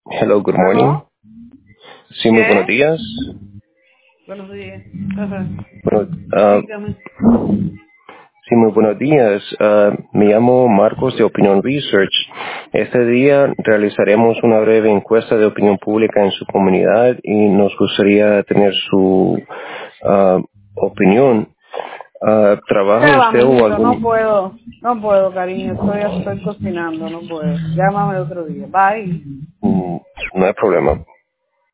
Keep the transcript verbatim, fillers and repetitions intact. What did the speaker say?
Hello, good morning. ¿Aló? Sí, muy buenos ¿Qué? días. Buenos días. Ajá. Bueno, ah, Dígame. sí, muy buenos días. Ah, me llamo Marcos de Opinion Research. Este día realizaremos una breve encuesta de opinión pública en su comunidad y nos gustaría tener su ah, opinión. Ah, ¿Qué ¿Trabaja va, usted o mijito? No algún... puedo. No puedo, cariño. Estoy, estoy cocinando. No puedo. Llámame otro día. Bye. Mm, no hay problema.